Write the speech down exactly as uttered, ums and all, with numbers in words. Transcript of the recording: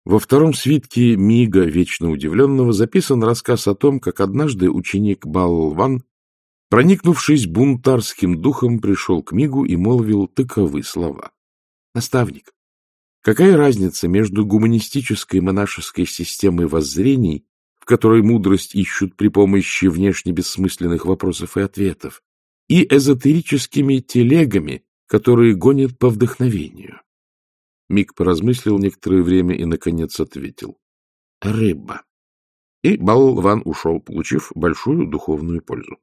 Во втором свитке Мига Вечно Удивленного записан рассказ о том, как однажды ученик Балван, проникнувшись бунтарским духом, пришел к Мигу и молвил таковы слова. «Наставник, какая разница между гуманистической монашеской системой воззрений, в которой мудрость ищут при помощи внешне бессмысленных вопросов и ответов, и эзотерическими телегами, которые гонят по вдохновению?» Миг поразмыслил некоторое время и, наконец, ответил: «Рыба». И Балван ушел, получив большую духовную пользу.